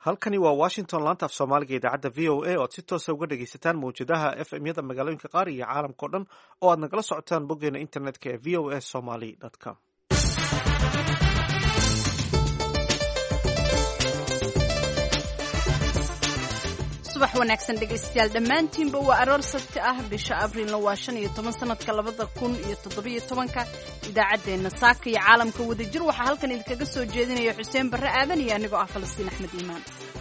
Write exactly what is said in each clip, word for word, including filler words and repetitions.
halkani waa washington laanta af soomaaliga idaacadda v o a oad si toosa uga dhegaysataan mawjadaha f m yada magaalooyinka qaar iyo caalamkao dhan oo aad nagala socotaan boggeena internetka ee v o a somaly com subax wanaagsan dhegaystayaal dhammaantiinba waa aroor sabti ah bisha abriilna waa shan iyo toban sanadka labada kun iyo toddobiyo tobanka idaacaddeenna saaka iyo caalamka wadajir waxaa halkan idinkaga soo jeedinaya xuseen barre aadan iyo anigoo ah falastiin axmed iimaan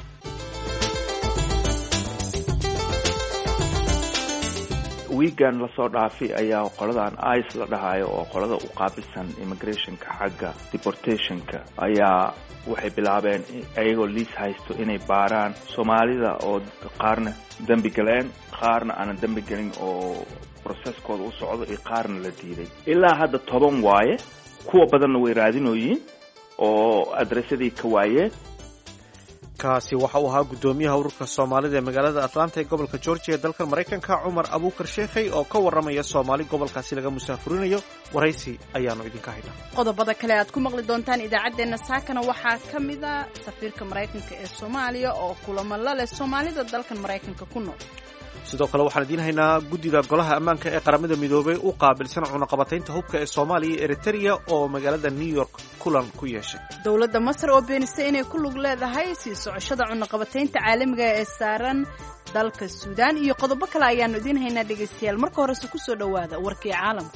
wiigan lasoo dhaafay ayaa qoladan ice la dhahayo oo qolada u qaabilsan immigrationka xagga deportationka ayaa waxay bilaabeen ayagoo liis haysto inay baaraan soomaalida oo qaarna dembi galeen qaarna aanan dembi gelin oo processkooda u socdo iyo qaarna la diiday ilaa hadda toban waaye kuwa badanna way raadinooyiin oo adresadii ka waayeen kaasi waxa uu ahaa guddoomiyaha ururka soomaalida ee magaalada atlanta ee gobolka georgia ee dalkan maraykanka cumar abuukar sheekhay oo ka warramaya soomaali gobolkaasi laga musaafurinayo waraysi ayaanu idinka haynaa qodobada kale aad ku maqli doontaan idaacaddeenna saakana waxaa ka mid a safiirka maraykanka ee soomaaliya oo kulamo la leh soomaalida dalkan maraykanka ku nool sidoo kale waxaan idiin haynaa guddida golaha ammaanka ee qaramada midoobay u qaabilsan cunaqabataynta hubka ee soomaaliya iyo eritrea oo magaalada new york kulan ku yeeshay dowladda masar oo beenisay inay ku lug leedahay sii socoshada cunaqabataynta caalamiga ee saaran dalka suudaan iyo qodobo kale ayaanu idiin haynaa dhegaystayaal marka horese ku soo dhowaada warkii caalamka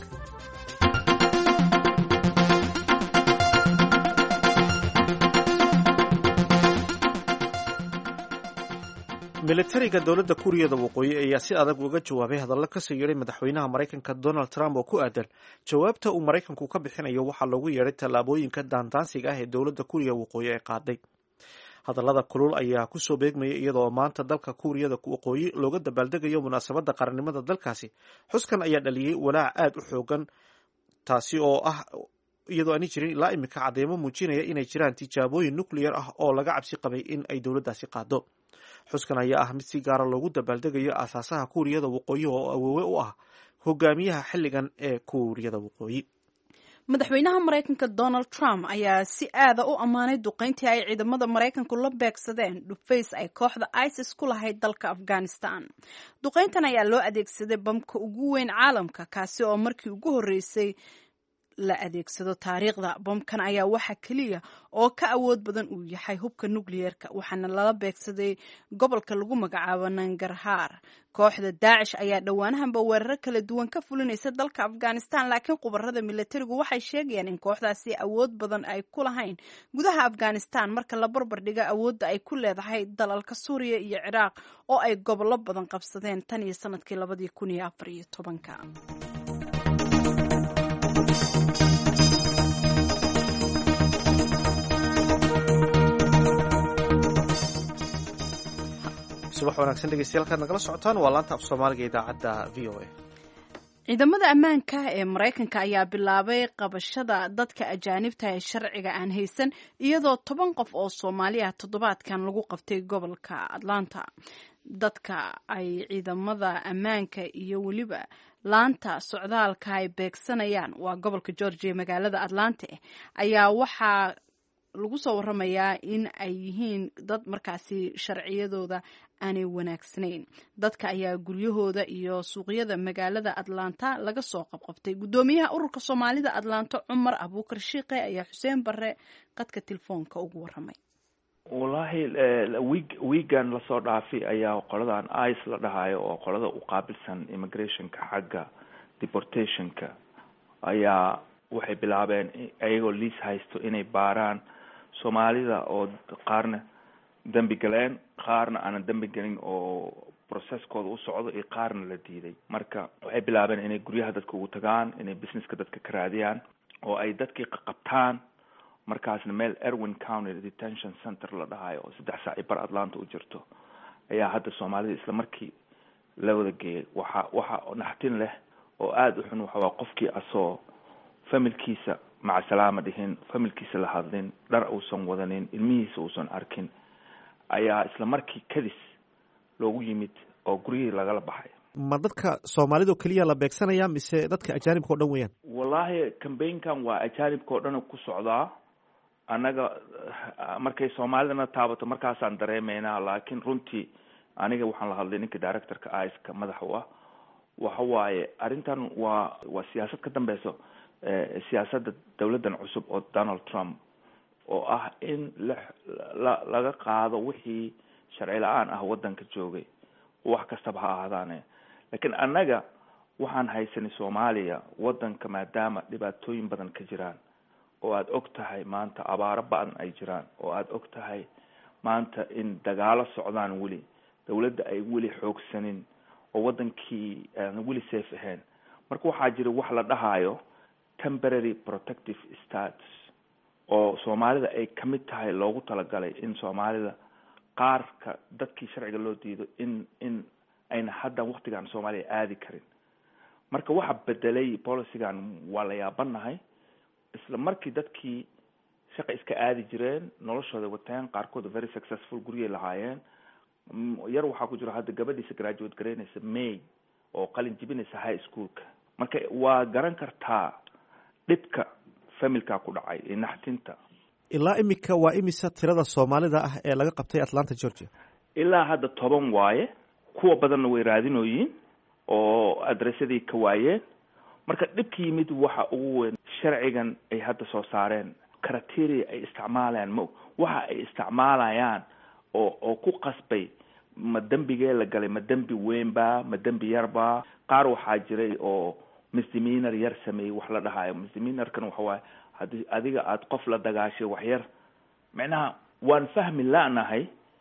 militariga dowladda kuuriyada waqooyi ayaa si adag uga jawaabay hadallo kasoo yeedhay madaxweynaha maraykanka donald trump oo ku aadan jawaabta uu maraykanku ka bixinayo waxaa loogu yeedhay tallaabooyinka daandaansiga ah ee dowladda kuuriya waqooyi ay qaaday hadallada kulul ayaa kusoo beegmaya iyadoo maanta dalka kuuriyada waqooyi looga dabaaldegayo munaasabadda qarannimada dalkaasi xuskan ayaa dhaliyey walaac aad u xoogan taasi oo ah iyadoo aani jirin ilaa iminka cadeymo muujinaya inay jiraan tijaabooyin nuclear ah oo laga cabsi qabay in ay dowladdaasi qaado xuskan ayaa ah mid si gaara loogu dabaaldegayo aasaasaha kuuriyada waqooyi oo awoowe u ah hogaamiyaha xilligan ee kuuriyada waqooyi madaxweynaha maraykanka donald trump ayaa si aada u ammaanay duqeyntii ay ciidamada maraykanku la beegsadeen dhufays ay kooxda isis ku lahayd dalka afghanistan duqeyntan ayaa loo adeegsaday bamka ugu weyn caalamka kaasi oo markii ugu horreysay la adeegsado taariikhda bomkan ayaa waxa keliya oo ka awood badan uu yahay hubka nukliyeerka waxaana lala beegsaday gobolka lagu magacaabo nangarhaar kooxda daacish ayaa dhowaanahanba weeraro kala duwan ka fulinaysa dalka afghanistan laakiin khubarada milatarigu waxay sheegayaan in kooxdaasi awood badan ay ku lahayn gudaha afghanistan marka la barbar dhiga awoodda ay ku leedahay dalalka suuriya iyo ciraaq oo ay gobollo badan qabsadeen tan iyo sanadkii labadii kun iyo afar iyo tobanka subax wanaagsan dhegeystayaal kaad nagala socotaan waa laanta af soomaaliga idaacadda v o a ciidamada ammaanka ee maraykanka ayaa bilaabay qabashada dadka ajaanibta ee sharciga aan haysan iyadoo toban qof oo soomaali ah toddobaadkan lagu qabtay gobolka atlanta dadka ay ciidamada ammaanka iyo weliba laanta socdaalka ay beegsanayaan waa gobolka georgia magaalada atlanta ayaa waxaa lagu soo waramayaa in ay yihiin dad markaasi sharciyadooda aanay wanaagsanayn dadka ayaa guryahooda iyo suuqyada magaalada atlanta laga soo qabqabtay guddoomiyaha ururka soomaalida atlanta cumar abuukar shiiqe ayaa xuseen barre qadka telefoonka ugu waramay wallaahi wiig wiigan lasoo dhaafay ayaa qoladan ice la dhahayo oo qolada u qaabilsan immigrationka xagga deportationka ayaa waxay bilaabeen ayagoo liis haysto inay baaraan soomaalida oo qaarna dembi galeen qaarna aanan dembi gelin oo processkooda u socdo iyo qaarna la diiday marka waxay bilaabeen inay guryaha dadka ugu tagaan inay businesska dadka ka raadiyaan oo ay dadkii qaqabtaan markaasna meel erwin county detention center la dhahayo oo saddex saac bar atlanta u jirto ayaa hadda soomaalida isla markii la wada geeyay waxa waxa naxtin leh oo aada u xun waxawaa qofkii asoo familkiisa maca salaama dhihin familkiisa la hadlin dhar uusan wadanin ilmihiisa uusan arkin ayaa isla markii kadis loogu yimid oo guryihii lagala baxay ma dadka soomaalida oo keliya la beegsanaya mise dadka ajaanibka o dhan weeyaan wallaahi cambaynkan waa ajaanibka o dhan ku socdaa annaga markay soomaalidana taabato markaasaan dareemeynaa, laakiin runtii aniga waxaan la hadlay ninka directorka ice-ka madaxa u ah, waxa waaye arrintan waa waa siyaasad ka dambeyso siyaasadda dawladdan cusub oo Donald Trump, oo ah in la laga qaado wixii sharci la-aan ah waddanka joogay, wax kastaba ha ahaadaane. laakiin annaga waxaan haysanay Soomaaliya waddanka maadaama dhibaatooyin badan ka jiraan, oo aad og tahay maanta abaaro badan ay jiraan, oo aad og tahay maanta in dagaalo socdaan, weli dawladda ay weli xoogsanin, oo waddankii aan weli safe ahayn. marka waxaa jira wax la dhahayo temporary protective status oo Soomaalida ay ka mid tahay, loogu talagalay in Soomaalida qaarka dadkii sharciga loo diido in in ayna hadda waqtigan Soomaaliya aadi karin. marka waxa bedelay policygan waa la yaabanahay. isla markii dadkii shaqa iska aadi jireen, noloshooda wateen, qaarkood very successful guriyay lahaayeen. yar waxaa ku jira hadda gabadhiisa graduate garaynaysa May oo qalin jibinaysa high schoolka. marka waa garan kartaa dhibka familka ku dhacay ee naxtinta. ilaa imika waa imisa tirada Soomaalida ah ee laga qabtay Atlanta, Georgia? ilaa hadda toban waaye, kuwa badanna way raadinooyiin oo adressadii ka waayeen. marka dhibka yimid waxa ugu weyn sharcigan ay hadda soo saareen, criteria ay isticmaalayaan, ma waxa ay isticmaalayaan oo oo ku qasbay ma dambigee la galay, ma dambi weynba, ma dambi yarba. qaar waxaa jiray oo misdemeanor yar sameeyey, wax la dhahayo misdemeanorkan waxa waaye haddii adiga aad qof la dagaashay wax yar, macnaha waan fahmi laanahay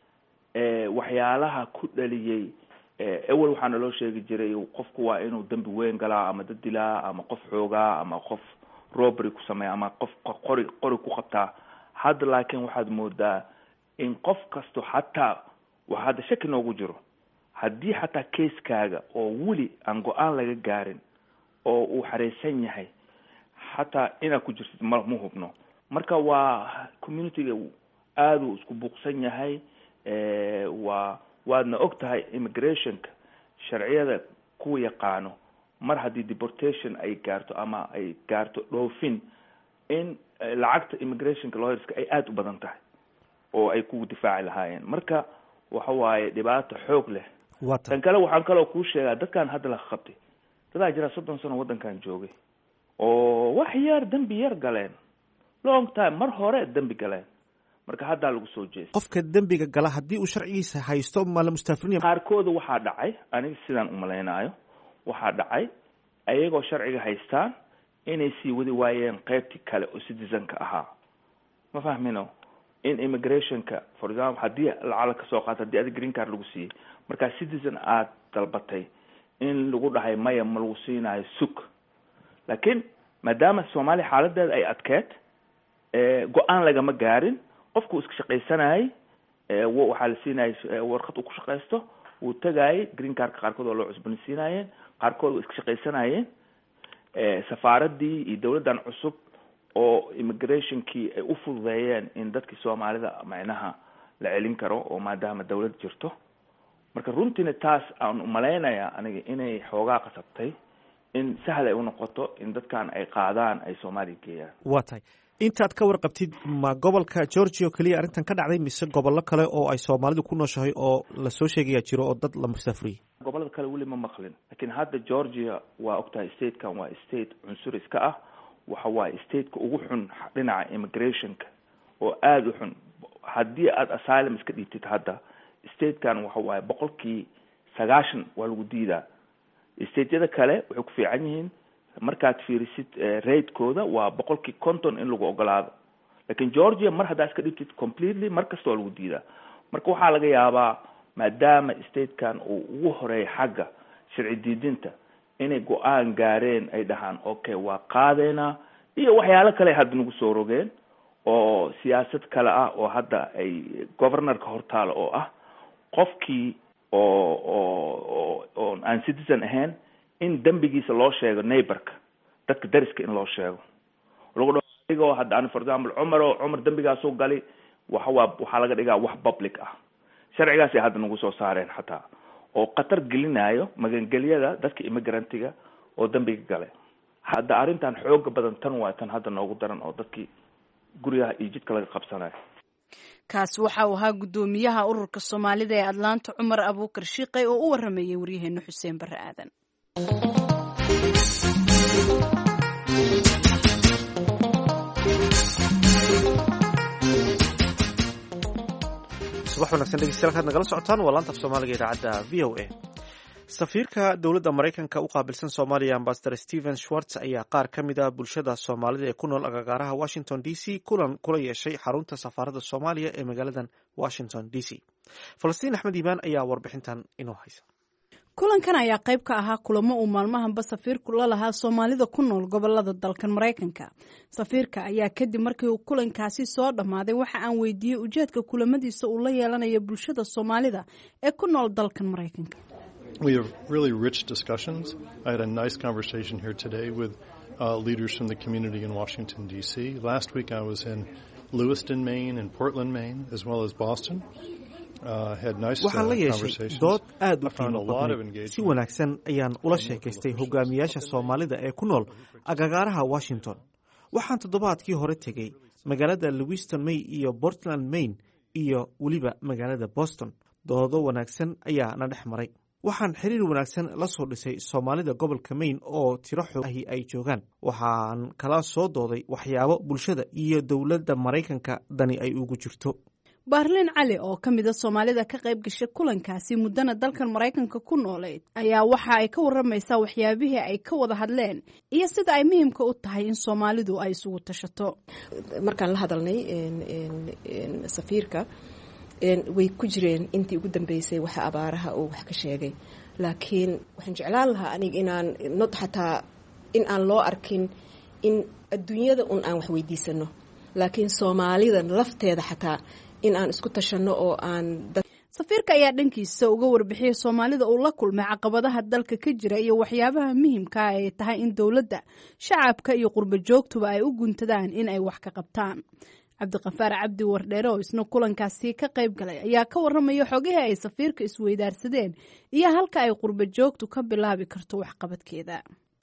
waxyaalaha ku dhaliyey. awal waxaana loo sheegi jiray qofku waa inuu dambi weyn galaa, ama dad dilaa, ama qof xoogaa, ama qof robbery ku sameeya, ama qof qori qori ku qabtaa. hadda laakiin waxaad moodaa in qof kasto xataa wax hadda shaki noogu jiro, haddii xataa keeskaaga oo weli aan go-aan laga gaarin oo uu xareysan yahay, xataa inaad ku jirtid ma ma hubno. marka waa communityga aad uu isku buuqsan yahay. waa waadna og tahay immigrationka sharciyada kuwa yaqaano, mar haddii deportation ay gaarto ama ay gaarto dhoofin, in lacagta immigrationka lawyerska ay aada u badan tahay oo ay kugu difaaci lahaayeen. marka waxa waaye dhibaato xoog leh. tan kale waxaan kaloo kuu sheegaa, dadkan hadda la qabtay dadaa jira soddon sano waddankan joogay oo wax yar dambi yar galeen, long time mar hore dambi galeen, marka haddaa lagu soo jeestay. qofka dembiga gala haddii uu sharcigiisa haysto ma la mustaafirinya? qaarkooda waxaa dhacay, aniga sidaan umalaynaayo waxaa dhacay ayagoo sharciga haystaan inay sii wadi waayeen qaybtii kale oo citizenka ahaa. ma fahmino in immigrationka for example haddii lacala ka soo qaato, haddii adi green card lagu siiyey, markaa citizen aad dalbatay, in lagu dhahay maya ma lagu siinayo sug. laakiin maadaama Soomaaliya xaaladeeda ay adkeed, go-aan lagama gaarin, qofku iska shaqaysanayay, waxaa la siinayay warqad uu ku shaqaysto, uu tagayay green cardka qaarkood oo loo cusboonaysiinayeen, qaarkood waa iska shaqaysanayeen. safaaradii iyo dawladdan cusub oo immigrationkii ay u fududeeyeen in dadkii Soomaalida macnaha la celin karo, oo maadaama dawlad jirto. marka runtiina taas aan umalaynayaa aniga inay xoogaa qasabtay in sahal ay u noqoto in dadkan ay qaadaan ay Soomaaliya geeyaan. waa tahay intaad ka warqabtid, ma gobolka Georgia oo keliya arrintan ka dhacday, mise gobollo kale oo ay Soomaalidu ku nooshahay oo lasoo sheegayaa jiro oo dad la musaafiriyey? gobollada kale weli ma maqlin, laakiin hadda Georgia waa ogtahay statekan waa state cunsuriska ah. waxa waaye stateka ugu xun dhinaca immigrationka, oo aada u xun. haddii aad asylum iska dhiibtid hadda, statekan waxa waaye boqolkii sagaashan waa lagu diidaa. stateyada kale waxay ku fiican yihiin, markaad fiirisid ratekooda waa boqolkii konton in lagu ogolaado. laakiin Georgia mar haddaa iska dhibtid completely, mar kasta waa lagu diidaa. marka waxaa laga yaabaa maadaama statekan uu ugu horeeya xagga sharci diidinta, inay go-aan gaareen, ay dhahaan okay waa qaadeena, iyo waxyaalo kale hadda nagu soo rogeen oo siyaasad kale ah oo hadda ay governorka hortaalo, oo ah qofkii oo oo oo aan citizen ahayn in dembigiisa loo sheego neighborka, dadka dariska in loo sheego. lagu dhaho hadda for example Cumar oo Cumar dembigaasoo gali, waxa waa waxaa laga dhigaa wax public ah. sharcigaasi hadda nagu soo saareen xataa, oo qatar gelinayo magangelyada dadka immigrantiga oo dambiga gale. hadda arrintan xooga badan tan waa tan hadda noogu daran, oo dadkii guryaha iyo jidka laga qabsanayo. kaasi waxa uu ahaa guddoomiyaha ururka soomaalida ee Atlanta Cumar Abuukar Shiiqay oo u waramayay waryaheena Xuseen Barre Aadan. subax wanaagsan dhegeystayaal kaad nagala socotaan waa laanta af Soomaaliga idaacadda V O A. safiirka dowladda Mareykanka u qaabilsan Soomaaliya Ambassador Stephen Schwartz ayaa qaar ka mid ah bulshada Soomaalida ee ku nool agagaaraha Washington D C kulan kula yeeshay xarunta safaaradda Soomaaliya ee magaaladan Washington D C. Falastiin Axmed Iimaan ayaa warbixintan inoo haysa. kulankan ayaa qayb ka ahaa kulamo uu maalmahanba safiirku la lahaa Soomaalida ku nool gobolada dalkan Mareykanka. Safiirka ayaa kadib markii uu kulankaasi soo dhamaaday waxa aan weydiiyay ujeedka kulamadiisa uu la yeelanayo bulshada Soomaalida ee ku nool dalkan Mareykanka. We have really rich discussions. I had a nice conversation here today with uh, leaders from the community in Washington, D C. Last week I was in Lewiston, Maine, and Portland, Maine, as well as Boston. waxaan la yeeshay dood aad u qiimo badnay si wanaagsan ayaan ula sheekaystay hogaamiyaasha Soomaalida ee ku nool agagaaraha Washington. waxaan toddobaadkii hore tegey magaalada Lewiston, Maine iyo Portland, Maine iyo weliba magaalada Boston. doodo wanaagsan ayaa na dhex maray. waxaan xiriir wanaagsan la soo dhisay Soomaalida gobolka Maine oo tiro xoogahi ay joogaan. waxaan kala soo dooday waxyaabo bulshada iyo dowladda Mareykanka dani ay ugu jirto. Barlin Cali oo ka mid ah Soomaalida ka qayb gashay kulankaasi muddana dalkan Mareykanka ku nooleed ayaa waxa ay ka waramaysaa waxyaabihii ay ka wada hadleen iyo sida ay muhiimka u tahay in Soomaalidu ay isugu tashato. markaan la hadalnay safiirka way ku jireen intii ugu dambeysay waxa abaaraha oo wax ka sheegay, laakiin waxaan jeclaan lahaa aniga inaan nod xataa in aan loo arkin in adduunyada un aan wax weydiisano, laakiin Soomaalida lafteeda xataa in aan isku tashano oo aan. safiirka ayaa dhankiisa uga warbixiyay Soomaalida uu la kulmay caqabadaha dalka ka jira iyo waxyaabaha muhiimka ah ee tahay in dawladda, shacabka iyo qurba joogtuba ay u guntadaan in ay wax ka qabtaan. Cabdiqafaar Cabdi Wardheere oo isna kulankaasi ka qayb galay ayaa ka waramaya xogihii ay safiirka isweydaarsadeen iyo halka ay qurba joogtu ka bilaabi karto waxqabadkeeda.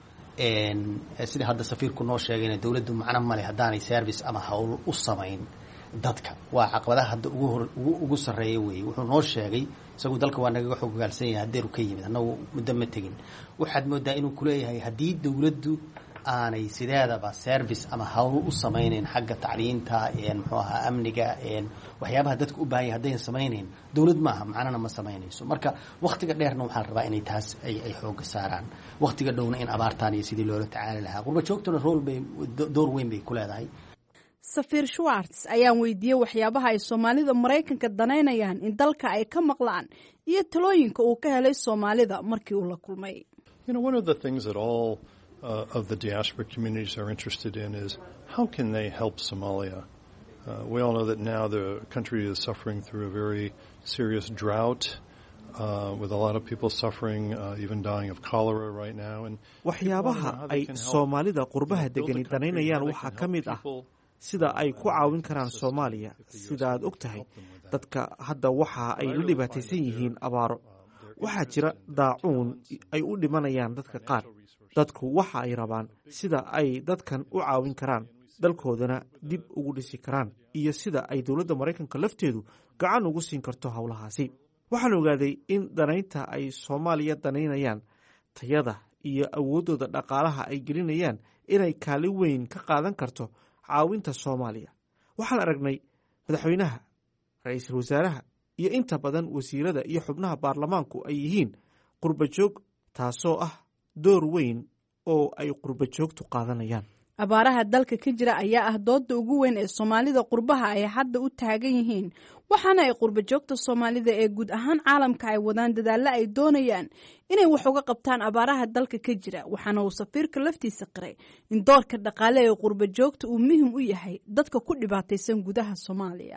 een sida hadda safiirku noo sheegay dawladdu macna male hadaanay service ama hawl u samayn dadka. waa caqabadaha hadda ugu ugu sareeyay weey. wuxuu noo sheegay isagu dalka waa naga xogaalsan yahay hadeeru ka yimid annagu muddo ma tegin. waxaad moodaa inuu ku leeyahay haddii dawladdu aanay sideedaba service ama hawl u samaynayn xagga tacliinta een muxuu ahaa amniga een waxyaabaha dadku u baahan yahay hadday samaynayn dawlad maaha macnana ma samaynayso. marka waqtiga dheerna waxaa la rabaa inay taas ay ay xoog saaraan, waqtiga dhowna in abaartaan iyo sidii loola tacaali lahaa. qurba joogtuna role bay door weyn bay ku leedahay. Safiir Schwartz ayaan weydiiyay waxyaabaha ay Soomaalida Mareykanka danaynayaan in dalka ay ka maqlaan iyo talooyinka uu ka helay Soomaalida markii uu la kulmay. You know, one of the things that all uh, of the diaspora communities are interested in is how can they help Somalia? Uh, we all know that now the country is suffering through a very serious drought. Uh, with a lot of people suffering, uh, even dying of cholera right now. And waxyaabaha ay Soomaalida qurbaha degan danaynayaan waxa ka mid ah sida ay ku caawin karaan Soomaaliya. sida aad ogtahay dadka hadda waxa ay la dhibaataysan yihiin abaaro. waxaa jira daacuun ay u dhimanayaan dadka qaar. dadku waxa ay rabaan sida ay dadkan u caawin karaan, dalkoodana dib ugu dhisi karaan, iyo sida ay dowladda Mareykanka lafteedu gacan ugu siin karto hawlahaasi. waxaan ogaaday in danaynta ay Soomaaliya danaynayaan tayada iyo awoodooda dhaqaalaha ay gelinayaan inay kaalin weyn ka qaadan karto caawinta Soomaaliya. waxaan aragnay madaxweynaha, ra'iisul wasaaraha iyo inta badan wasiirada iyo xubnaha baarlamaanku ay yihiin qurba joog, taasoo ah door weyn oo ay qurba joogtu qaadanayaan. abaaraha dalka ka jira ayaa ah dooda ugu weyn ee Soomaalida qurbaha ay hadda u taagan yihiin, waxaana ay qurba joogta Soomaalida ee guud ahaan caalamka ay wadaan dadaalo ay doonayaan inay wax uga qabtaan abaaraha dalka ka jira. waxaana uu safiirka laftiisa qiray in doorka dhaqaale ee qurba joogta uu muhiim u yahay dadka ku dhibaataysan gudaha Soomaaliya.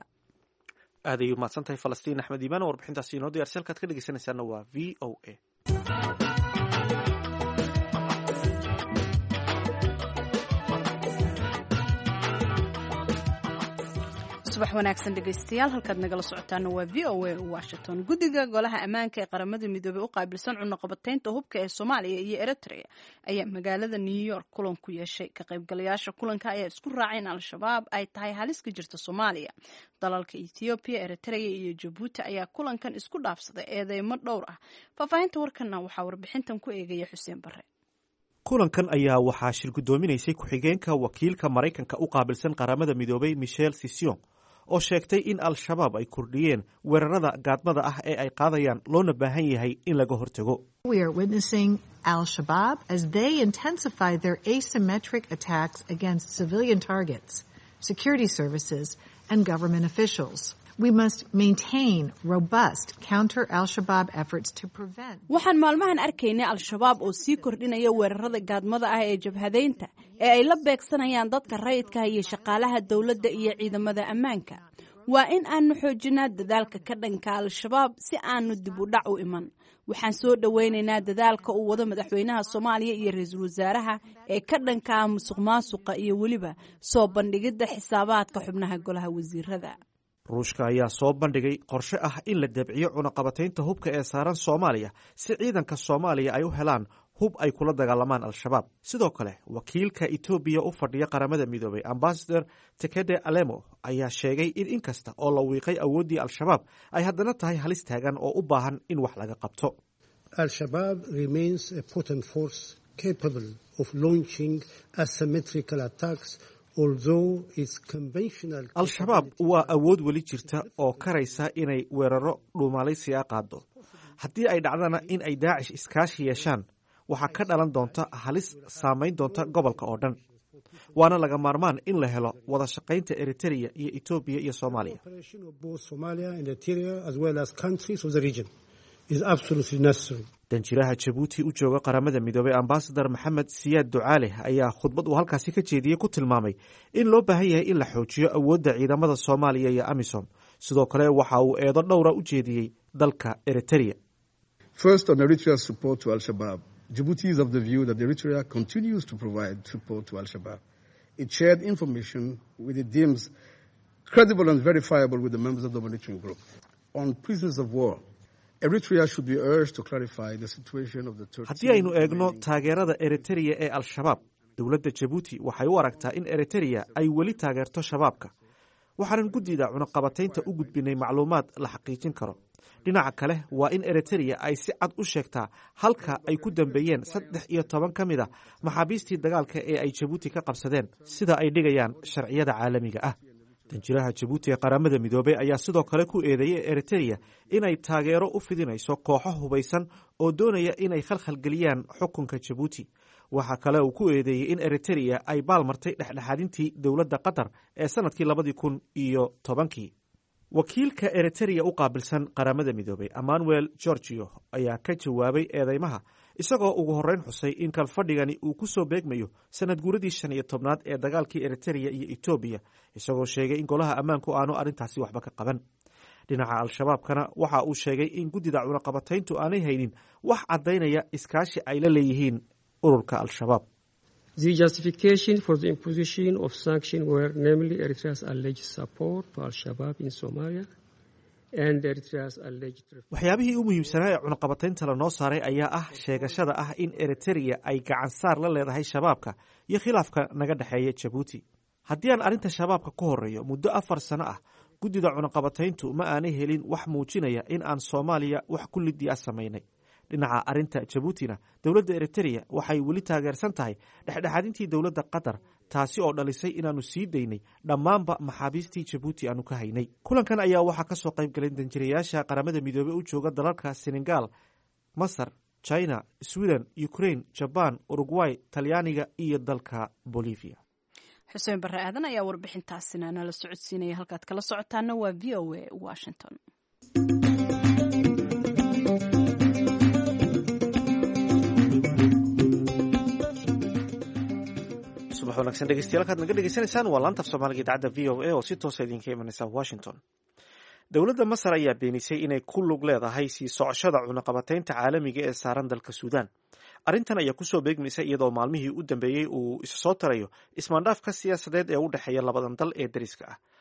aad ayuu mahadsantahay Falastiin Axmed Iimaan. warbixintaasi inoo diyaarsan halkaad ka dhegeysanaysaana waa V O A. subax wanaagsan dhegaystayaal halkaad nagala socotaana waa v o a washington. guddiga golaha ammaanka ee qaramada midoobey u qaabilsan cunaqabataynta hubka ee soomaaliya iyo eritrea ayaa magaalada new york kulan ku yeeshay. ka qaybgalayaasha kulanka ayaa isku raacay in al-shabaab ay tahay halis ka jirta soomaaliya. dalalka ethoobiya, eritrea iyo jabuuti ayaa kulankan isku dhaafsaday eedeymo dhowr ah. faahfaahinta warkanna waxaa warbixintan ku eegaya xuseen bare. kulankan ayaa waxaa shir guddoominaysay ku-xigeenka wakiilka maraykanka u qaabilsan qaramada midoobay michelle sission oo sheegtay in al-shabaab ay kordhiyeen weerarada gaadmada ah ee ay qaadayaan loona baahan yahay in laga hortago. We are witnessing al-Shabaab as they intensify their asymmetric attacks against civilian targets, security services, and government officials. We must maintain robust counter al-Shabaab efforts to prevent. waxaan maalmahan arkaynay al-shabaab oo sii kordhinaya weerarada gaadmada ah ee jabhadeynta ee ay la beegsanayaan dadka rayidka iyo shaqaalaha dowladda iyo ciidamada ammaanka. waa in aanu xoojinaa dadaalka ka dhanka al-shabaab si aanu dib u dhac u iman. waxaan soo dhowaynaynaa dadaalka uu wado madaxweynaha soomaaliya iyo ra-iisul wasaaraha ee ka dhanka ah musuq maasuqa iyo weliba soo bandhigidda xisaabaadka xubnaha golaha wasiirada. ruushka ayaa soo bandhigay qorshe ah in la debciyo cunaqabataynta hubka ee saaran soomaaliya si ciidanka soomaaliya ay u helaan hub ay kula dagaalamaan al-shabaab. sidoo kale wakiilka etoobiya u fadhiya qaramada midoobay ambasador tekede alemo ayaa sheegay in inkasta oo la wiiqay awooddii al-shabaab ay haddana tahay halis taagan oo u baahan in wax laga qabto. al-shabaab remains a potent force capable of launching asymmetrical attacks. al-shabaab waa awood weli jirta oo karaysa inay weeraro dhuumalaysiga qaado. haddii ay dhacdana in ay daacish iskaashi yeeshaan waxaa ka dhalan doonta halis saamayn doonta gobolka oo dhan. waana laga maarmaan in la helo wada shaqaynta eritrea iyo etoobiya iyo soomaaliya. danjiraha jabuuti u jooga qaramada midoobey ambasador maxamed siyaad ducaale ayaa khudbad uu halkaasi ka jeediyey ku tilmaamay in loo baahan yahay in la xoojiyo awoodda ciidamada soomaaliya iyo amisom. sidoo kale waxa uu eedo dhowra u jeediyey dalka eritrea. First, on Eritrea's support to al-Shabaab, Djibouti is of the view that Eritrea continues to provide support to al-Shabaab. It shared information with it deems credible and verifiable with the members of the monitoring group. On prisoners of war, Eritrea should be urged to clarify the situation of the Turks. haddii aynu eegno taageerada eritrea ee al-shabaab, dowladda jabuuti waxay u aragtaa in eritrea ay weli taageerto shabaabka. waxaanan guddida cunaqabataynta u gudbinay macluumaad la xaqiijin karo. dhinaca kale waa in eritrea ay si cad u sheegtaa halka ay ku dambeeyeen saddex iyo toban ka mid a maxaabiistii dagaalka ee ay jabuuti ka qabsadeen sida ay dhigayaan sharciyada caalamiga ah. danjiraha jabuuti ee qaramada midoobey ayaa sidoo kale ku eedeeyey eritrea inay taageero u fidinayso kooxo hubaysan oo doonaya inay khalkhalgeliyaan xukunka jabuuti. waxaa kale uu ku eedeeyey in eritrea ay baalmartay dhexdhexaadintii dowladda qatar ee sanadkii labadii kun iyo tobankii. wakiilka eritrea u qaabilsan qaramada midoobey emmanuel georgio ayaa ka jawaabay eedeymaha isagoo ugu horreyn xusay in kalfadhigani uu ku soo beegmayo sanad guuradii shan iyo tobnaad ee dagaalkii eritrea iyo etoobiya, isagoo sheegay in golaha ammaanku aanu arrintaasi waxba ka qaban. dhinaca al-shabaabkana waxa uu sheegay in guddida cunaqabatayntu aanay haynin wax caddaynaya iskaashi ay la leeyihiin ururka al-shabaab. The justification for the imposition of sanctions were namely Eritrea's alleged support to al-Shabaab in Somalia and Eritrea's alleged... waxyaabihii u muhiimsanaa ee cunaqabataynta lanoo saaray ayaa ah sheegashada ah in eritrea ay gacan saar la leedahay shabaabka iyo khilaafka naga dhexeeya jabuuti. haddii aan arrinta shabaabka ku horreeyo muddo afar sano ah, guddida cunaqabatayntu ma aanay helin wax muujinaya in aan soomaaliya wax ku liddi ah samaynay. dhinaca arrinta jabuutina dowladda eritrea waxay weli taageersan tahay dhexdhexaadintii dowladda qatar, taasi oo dhalisay inaannu sii daynay dhammaanba maxaabiistii jabuuti aanu ka haynay. kulankan ayaa waxaa ka soo qayb galay danjirayaasha qaramada midoobey u jooga dalalka senegal, masar, china, sweden, ukraine, jabaan, uruguay, talyaaniga iyo dalka bolivia. xuseen barre aadan ayaa warbixintaasina nala socodsiinaya. halkaad kala socotaana waa v o a washington. subax wanaagsan dhegeystayaal, halkaad naga dhegeysanaysaan waa laanta af soomaaliga idaacadda v o a oo si toosa idinka imanaysa washington. dowladda masar ayaa beenisay inay ku lug leedahay sii socoshada cunaqabataynta caalamiga ee saaran dalka suudaan. arrintan ayaa kusoo beegmaysa iyadoo maalmihii u dambeeyey uu isu soo tarayo ismaandhaafka siyaasadeed ee u dhexeeya labadan dal ee dariska ah.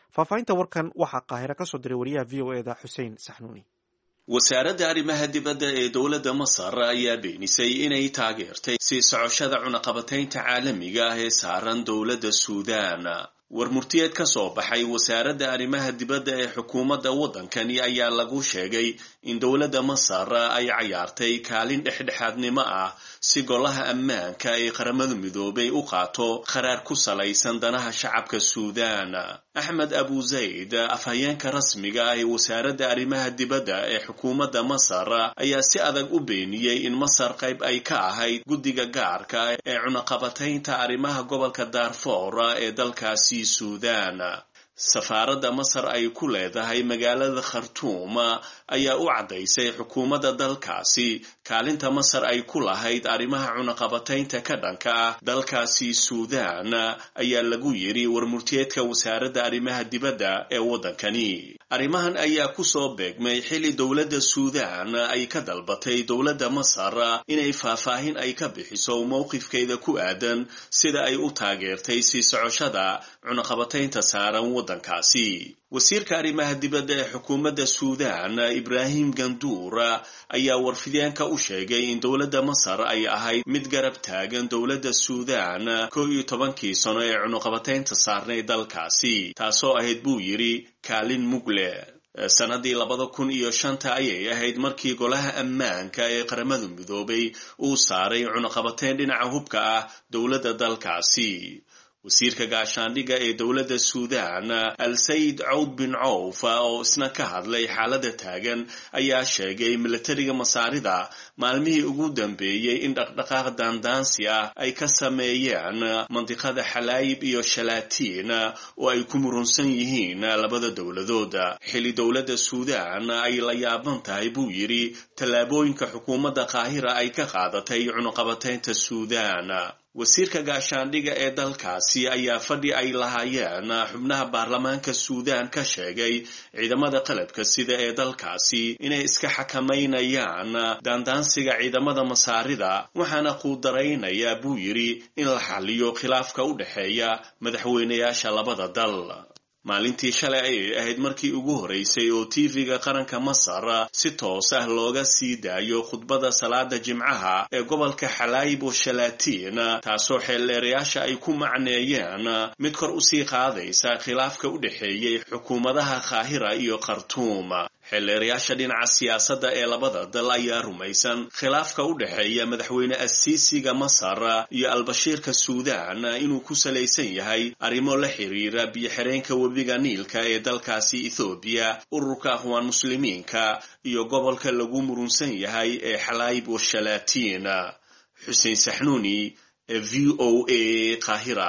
faahfaahinta warkan waxaa qaahiro ka soo diray wariyaha v o e da xuseen saxnuuni. wasaaradda arrimaha dibadda ee dowladda masar ayaa beenisay inay taageertay sii socoshada cunaqabataynta caalamiga ah ee saaran dowladda suudaan. war murtiyeed ka soo baxay wasaaradda arrimaha dibadda ee xukuumadda waddankani ayaa lagu sheegay in dowladda masar ay cayaartay kaalin dhexdhexaadnimo ah si golaha ammaanka ee qaramada midoobay u qaato qaraar ku salaysan danaha shacabka suudaan. axmed abu zayd afhayeenka rasmiga ah ee wasaaradda arrimaha dibadda ee xukuumadda masar ayaa si adag u beeniyey in masar qayb ay ka ahayd guddiga gaarka ee cunaqabataynta arrimaha gobolka daarfoor ee dalkaasi suudaan. safaaradda masar ay ku leedahay magaalada khartuum ayaa u caddaysay xukuumadda dalkaasi kaalinta masar ay ku lahayd arrimaha cunaqabataynta ka dhanka ah dalkaasi suudaan ayaa lagu yidhi warmurtiyeedka wasaaradda arrimaha dibadda ee waddankani. arrimahan ayaa ku soo beegmay xilli dowladda suudaan ay ka dalbatay dowladda masar inay faahfaahin ay ka bixiso mowqifkeeda ku aadan sida ay u taageertay sii socoshada cunaqabataynta saaran waddankaasi. wasiirka arrimaha dibadda ee xukuumadda suudaan ibraahim ganduur ayaa warfideenka u sheegay in dowladda masar ay ahayd mid garab taagan dowladda suudaan kow iyo tobankii sano ee cunaqabataynta saarnay dalkaasi, taasoo ahayd buu yidhi kaalin mugle. sanadii labada kun iyo shanta ayay ahayd markii golaha ammaanka ee qaramada midoobay uu saaray cunaqabatayn dhinaca hubka ah dowladda dalkaasi. wasiirka gaashaandhigga ee dowladda suudaan al-sayid cawd bin cawf oo isna ka hadlay xaaladda taagan ayaa sheegay milatariga masaarida maalmihii ugu dambeeyey in dhaqdhaqaaq daandaansi ah ay ka sameeyeen mandiqada xalaayib iyo shalaatiin oo ay ku murunsan yihiin labada dowladood, xilli dowladda suudaan ay la yaaban tahay buu yidhi tallaabooyinka xukuumadda qaahira ay ka qaadatay cunaqabataynta suudaan. wasiirka gaashaandhigga ee dalkaasi ayaa fadhi ay lahaayeen xubnaha baarlamaanka suudaan ka sheegay ciidamada qalabka sida ee dalkaasi inay iska xakamaynayaan daandaansiga ciidamada masaarida, waxaana quudaraynaya buu yidhi in la xalliyo khilaafka u dhexeeya madaxweynayaasha labada dal. maalintii shalay ayay ahayd markii ugu horeysay oo tv-ga qaranka masar si toos ah looga sii daayo khudbada salaada jimcaha ee gobolka xalaayib oo shalaatiin, taasoo xeeldheerayaasha ay ku macneeyeen mid kor usii qaadaysa khilaafka u dhexeeyey xukuumadaha qaahira iyo khartuum. xeeldheerayaasha dhinaca siyaasadda ee labada dal ayaa rumaysan khilaafka u dhexeeya madaxweyne asiisiga masar iyo albashiirka suudaan inuu ku salaysan yahay arrimo la xiriira biyo-xireenka webiga niilka ee dalkaasi ethoobiya, ururka akhwaan muslimiinka iyo gobolka lagu murunsan yahay ee xalaayib oo shalaatiin. xuseen saxnuuni ee v o a qaahira.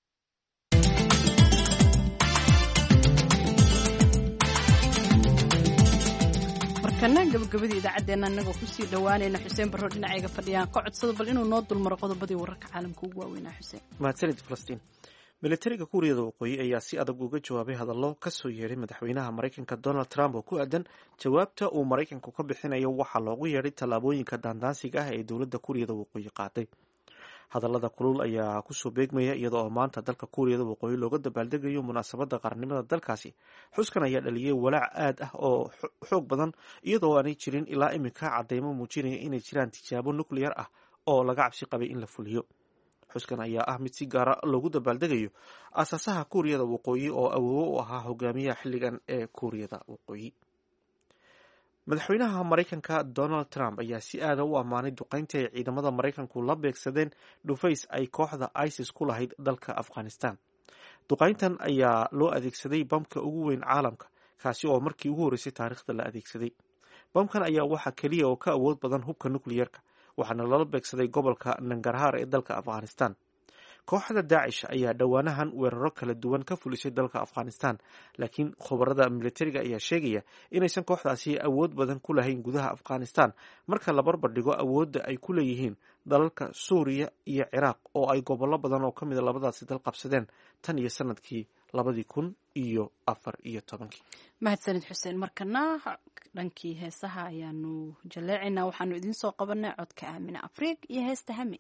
kana gabagabadii idaacaddeenna annagoo kusii dhowaanayna xuseen barro dhinacayga fadhiyaan ka codsado bal inuu noo dulmaro qodobadii wararka caalamka ugu waaweynaa. xuseen mahadsanid falastiin. militariga kuuriyada waqooyi ayaa si adag uga jawaabay hadallo ka soo yeedhay madaxweynaha maraykanka donald trump oo ku aadan jawaabta uu maraykanku ka bixinayo waxaa loogu yeedhay tallaabooyinka daandaansiga ah ee dowladda kuuriyada waqooyi qaaday. hadallada kulul ayaa kusoo beegmaya iyada oo maanta dalka kuuriyada waqooyi looga dabaaldegayo munaasabadda qaranimada dalkaasi. xuskan ayaa dhaliyay walaac aad ah oo xoog badan iyadoo aanay jirin ilaa iminka cadeymo muujinaya inay jiraan tijaabo nuclear ah oo laga cabsi qabay in la fuliyo. xuskan ayaa ah mid si gaara loogu dabaaldegayo aasaasaha kuuriyada waqooyi oo awoowo u ahaa hogaamiyaha xilligan ee kuuriyada waqooyi. madaxweynaha maraykanka donald trump ayaa si aada u ammaanay duqeyntii ay ciidamada maraykanku la beegsadeen dhufays ay kooxda isis ku lahayd dalka afghanistan. duqeyntan ayaa loo adeegsaday bamka ugu weyn caalamka, kaasi oo markii ugu horreysay taariikhda la adeegsaday. bamkan ayaa waxaa keliya oo ka awood badan hubka nucleerka, waxaana lala beegsaday gobolka nangarhaar ee dalka afghanistan. kooxda daacish ayaa dhowaanahan weeraro kala duwan ka fulisay dalka afghanistan, laakiin khubarada militariga ayaa sheegaya inaysan kooxdaasi awood badan ku lahayn gudaha afghanistan marka la barbar dhigo awoodda ay ku leeyihiin dalalka suuriya iyo ciraaq oo ay gobollo badan oo ka mida labadaasi dal qabsadeen tan iyo sanadkii labadii kun iyo afar iyo tobankii. mahadsanid xuseen. markana dhankii heesaha ayaanu jaleecaynaa. waxaanu idiin soo qabanay codka aamina afriig iyo heesta hami.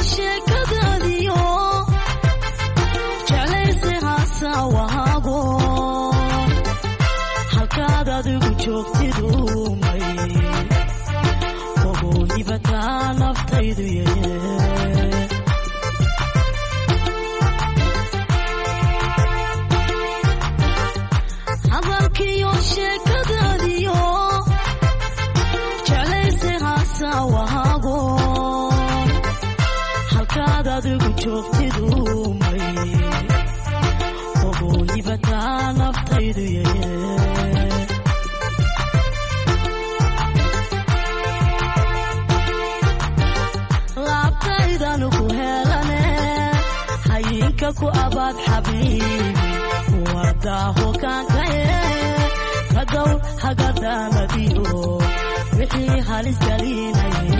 sheekadaadiyo jeclayse haasawahaago halkaad adigu joogtidumay ogoonibataa naftaydu yeye hadalkiyo sheekadaadiyo jeclayse haasawahaago halkaad adigu joogtidumay ogoonibataa naftaydu yeye laabtaydanu ku helane hayinka ku abaad xabiibi wadaaho kaankaye kadow hagadaanadiyo wixii halis galinaye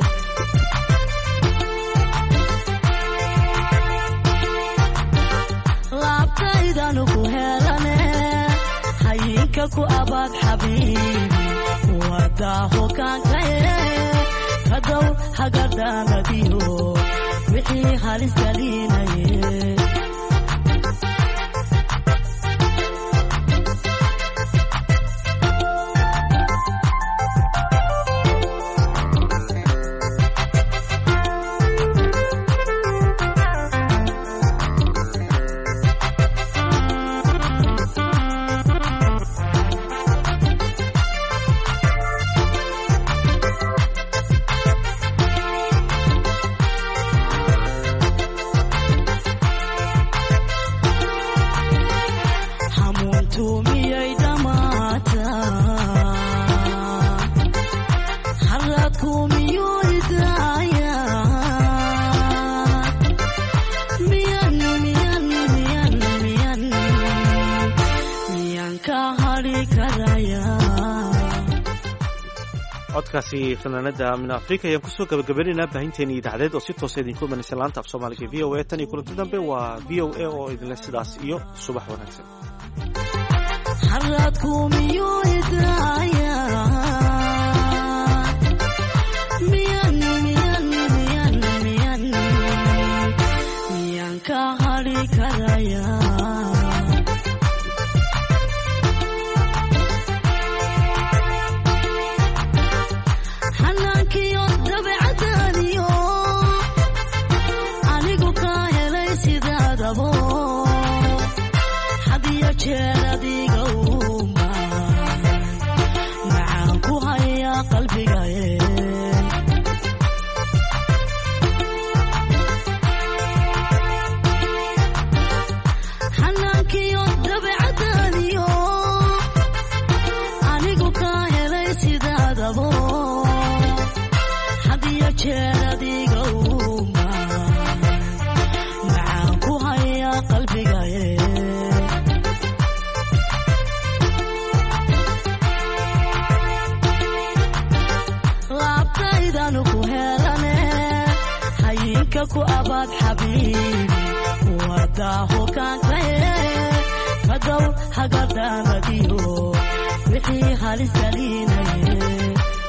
laabtaydanu ku helane hayinka ku abaad xabiibi wadaaho kaankaye kadow hagadaanadiyo wixii halis galinaye codkaasi fanaanada min afrika ayaan kusoo gabagabaynaynaa baahinteeni idaacadeed oo si toosa idinku imanaysa laanta af soomaaliga v o a tan iyo kulanti dambe waa v o a oo idinle sidaas iyo subax wanaagsan jeeladiga uma macaan ku haya qalbigaye xanaankiyo dabeecadaaniyo anigu ka helay sidaadabo hadiyo jeeladiga uma macaan ku haya qalbigaye ku abaad xabiibi wadaaho kaankaye kadow hagadaanadiyo wixii halis galinaye